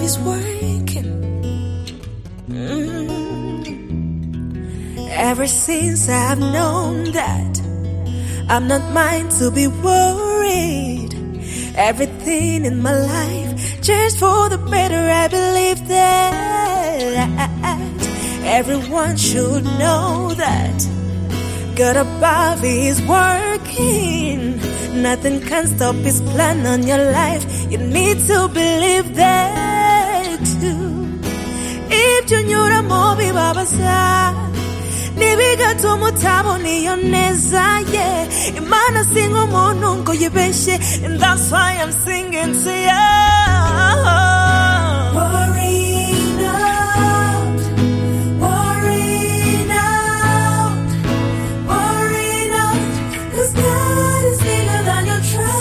is working. Ever since I've known that I'm not mine to be worried. Everything in my life changed for the better. I believe that everyone should know that God above is working. Nothing can stop His plan on your life. You need to believe that too. If you knew the movie, Baba said, Nibiga tumutabo niyoneza, yeah. Imana singo monungo yibeshe, and that's why I'm singing to you. Worrying out, worrying out, worrying out, 'cause God is bigger than your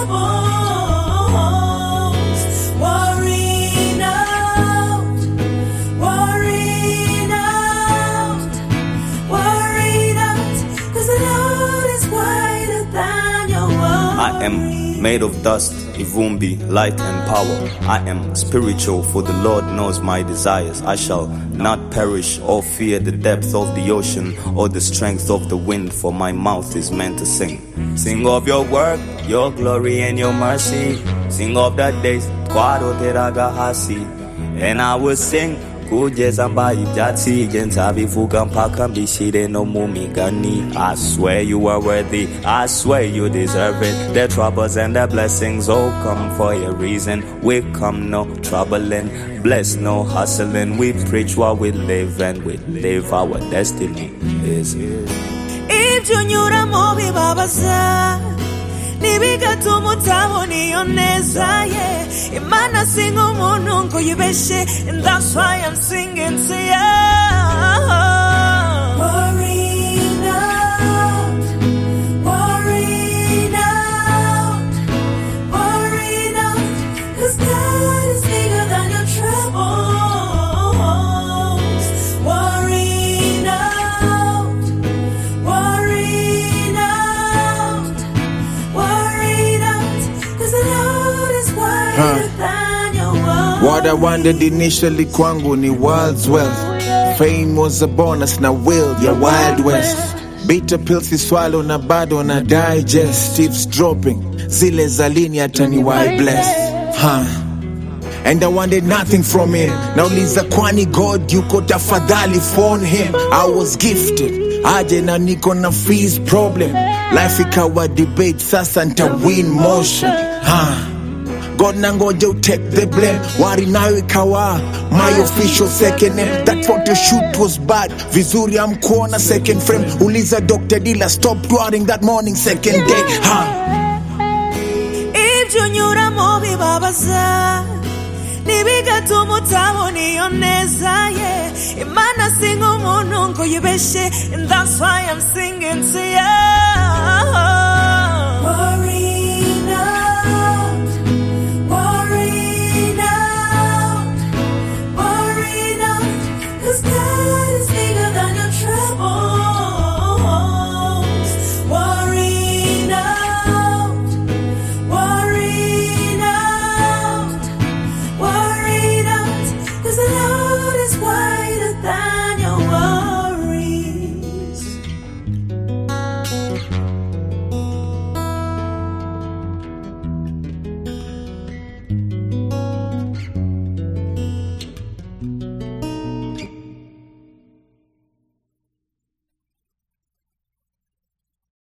troubles. Worrying out, worrying out, worried out, 'cause the Lord is wider than your world. I am made of dust, ivumbi, light and power. I am spiritual, for the Lord knows my desires. I shall not perish or fear the depth of the ocean or the strength of the wind, for my mouth is meant to sing. Sing of your work, your glory and your mercy. Sing of the days, Kwado Teragahasi. And I will sing Kujeza mbai jati gentavi fuga mpaka mbishire no mumigani. I swear you are worthy, I swear you deserve it. The troubles and the blessings all come for a reason. We come no troubling, bless no hustling. We preach what we live and we live our destiny is here. If you knew the movie, Baba said, Nibiga tumutabo niyoneza, yeah. Imana singo monungo yibeshe, and that's why I'm singing to you. Worrying out, worrying out, worrying out, 'cause God is bigger than your troubles. Worrying out, worrying out, worried out, 'cause the Lord is wider than your world. What I wanted initially kwangu ni world's wealth. Fame was a bonus, na will ya Wild West. Bitter pills you swallow na bado na digest. Tips dropping, zile zalini atani why bless. And I wanted nothing from him. Now liza kwani God yuko tafadhali phone him. I was gifted, aje na niko na fees problem. Life ikawa debate, sasa nta win motion. God nangoja take the blame. Wari nayo ikawa my official second name. That photo shoot was bad, vizuri amkuona second frame. Uliza Dr. Dilla, stop worrying that morning second day. If you knew the movie, Baba said, Nibiga tumutabo niyoneza, yeah. Imana singo monungo yibeshe, and that's why I'm singing to you.